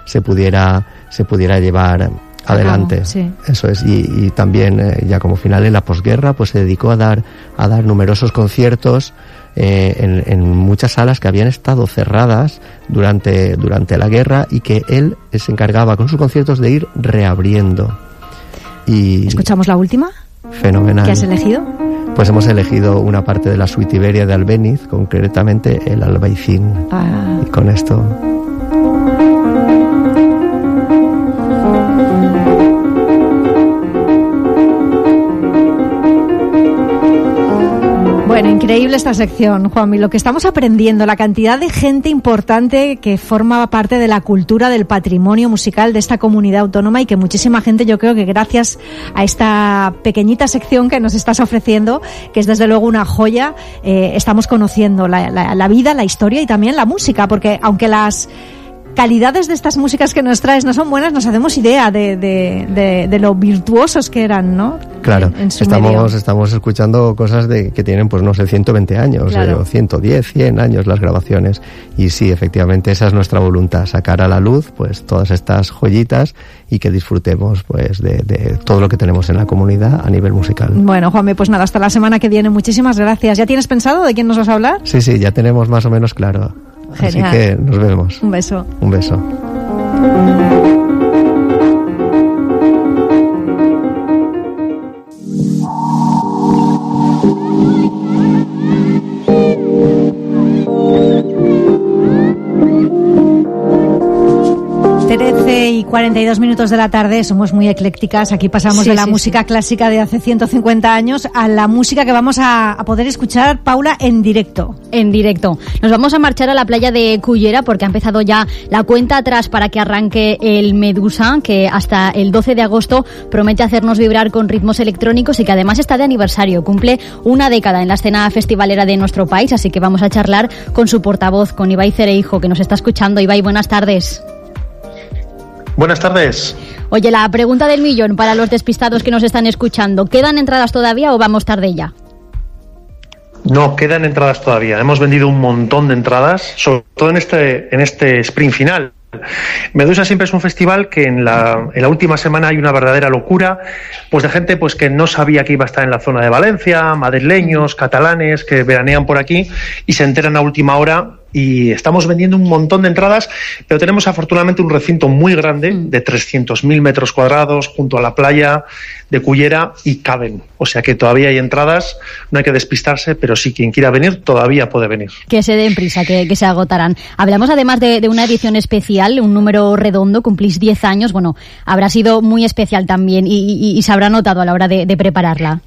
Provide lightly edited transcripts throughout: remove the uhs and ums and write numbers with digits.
se pudiera llevar adelante. Sí. Eso es. Y también ya como final, en la posguerra, pues se dedicó a dar numerosos conciertos en muchas salas que habían estado cerradas durante la guerra, y que él se encargaba con sus conciertos de ir reabriendo. Y ¿escuchamos la última? Fenomenal. ¿Qué has elegido? Pues hemos elegido una parte de la suite Iberia de Albéniz, concretamente el Albaicín. Y con esto... Bueno, increíble esta sección, Juanmi, lo que estamos aprendiendo, la cantidad de gente importante que forma parte de la cultura, del patrimonio musical de esta comunidad autónoma, y que muchísima gente, yo creo que gracias a esta pequeñita sección que nos estás ofreciendo, que es desde luego una joya, estamos conociendo la vida, la historia y también la música, porque aunque las calidades de estas músicas que nos traes no son buenas, nos hacemos idea de lo virtuosos que eran, ¿no? Claro, en su medio. Estamos escuchando cosas que tienen, pues no sé, 120 años, claro. 110, 100 años las grabaciones. Y sí, efectivamente, esa es nuestra voluntad, sacar a la luz pues todas estas joyitas y que disfrutemos pues de todo lo que tenemos en la comunidad a nivel musical. Bueno, Juanmi, pues nada, hasta la semana que viene. Muchísimas gracias. ¿Ya tienes pensado de quién nos vas a hablar? Sí, ya tenemos más o menos claro. Genial. Así que nos vemos. Un beso. Un beso. 42 minutos de la tarde, somos muy eclécticas. Aquí pasamos de la música clásica de hace 150 años a la música que vamos a poder escuchar, Paula, en directo. En directo. Nos vamos a marchar a la playa de Cullera porque ha empezado ya la cuenta atrás para que arranque el Medusa, que hasta el 12 de agosto promete hacernos vibrar con ritmos electrónicos y que además está de aniversario. Cumple una década en la escena festivalera de nuestro país, así que vamos a charlar con su portavoz, con Ibai Cereijo, que nos está escuchando. Ibai, buenas tardes. Buenas tardes. Oye, la pregunta del millón para los despistados que nos están escuchando. ¿Quedan entradas todavía o vamos tarde ya? No, quedan entradas todavía. Hemos vendido un montón de entradas, sobre todo en este sprint final. Medusa siempre es un festival que en la última semana hay una verdadera locura, pues de gente pues que no sabía que iba a estar en la zona de Valencia, madrileños, catalanes que veranean por aquí y se enteran a última hora. Y estamos vendiendo un montón de entradas, pero tenemos afortunadamente un recinto muy grande de 300.000 metros cuadrados junto a la playa de Cullera y caben. O sea que todavía hay entradas, no hay que despistarse, pero sí, quien quiera venir todavía puede venir. Que se den prisa, que se agotarán. Hablamos además de una edición especial, un número redondo, cumplís 10 años. Bueno, habrá sido muy especial también y se habrá notado a la hora de prepararla.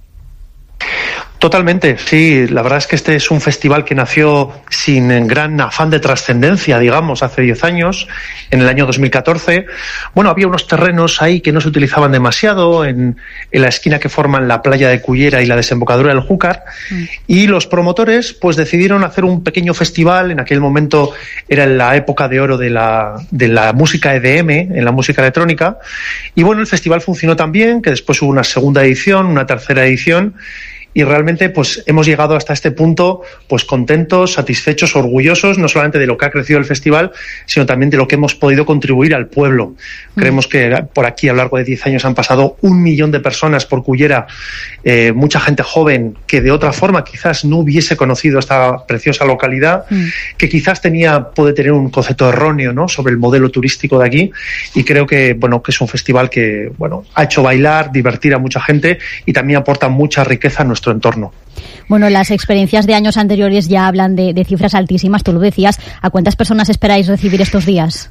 Totalmente, sí. La verdad es que este es un festival que nació sin gran afán de trascendencia, digamos, hace 10 años, en el año 2014. Bueno, había unos terrenos ahí que no se utilizaban demasiado, en la esquina que forman la playa de Cullera y la desembocadura del Júcar, y los promotores pues decidieron hacer un pequeño festival. En aquel momento era la época de oro de la música EDM, en la música electrónica, y bueno, el festival funcionó tan bien que después hubo una segunda edición, una tercera edición, y realmente pues hemos llegado hasta este punto pues contentos, satisfechos, orgullosos, no solamente de lo que ha crecido el festival, sino también de lo que hemos podido contribuir al pueblo. Creemos que por aquí a lo largo de 10 años han pasado 1 millón de personas por Cullera, mucha gente joven que de otra forma quizás no hubiese conocido esta preciosa localidad, que quizás puede tener un concepto erróneo, ¿no?, sobre el modelo turístico de aquí, y creo que que es un festival que ha hecho bailar, divertir a mucha gente y también aporta mucha riqueza a nuestro entorno. Bueno, las experiencias de años anteriores ya hablan de cifras altísimas, tú lo decías. ¿A cuántas personas esperáis recibir estos días?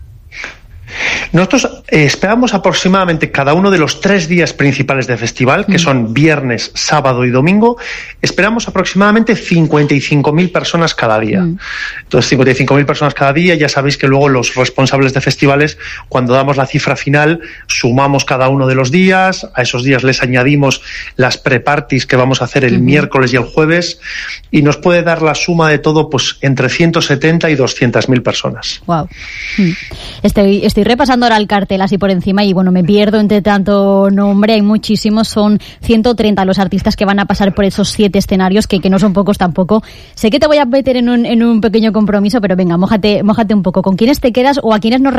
Nosotros esperamos aproximadamente cada uno de los 3 días principales del festival, que son viernes, sábado y domingo, esperamos aproximadamente 55.000 personas cada día. Entonces, 55.000 personas cada día, ya sabéis que luego los responsables de festivales, cuando damos la cifra final, sumamos cada uno de los días, a esos días les añadimos las pre-parties que vamos a hacer el miércoles y el jueves, y nos puede dar la suma de todo pues entre 170 y 200.000 personas. Wow. Estoy repasando ahora el cartel así por encima y me pierdo entre tanto nombre. Hay muchísimos, son 130 los artistas que van a pasar por esos 7 escenarios, que no son pocos tampoco. Sé que te voy a meter en un pequeño compromiso, pero venga, mójate un poco. ¿Con quiénes te quedas o a quiénes nos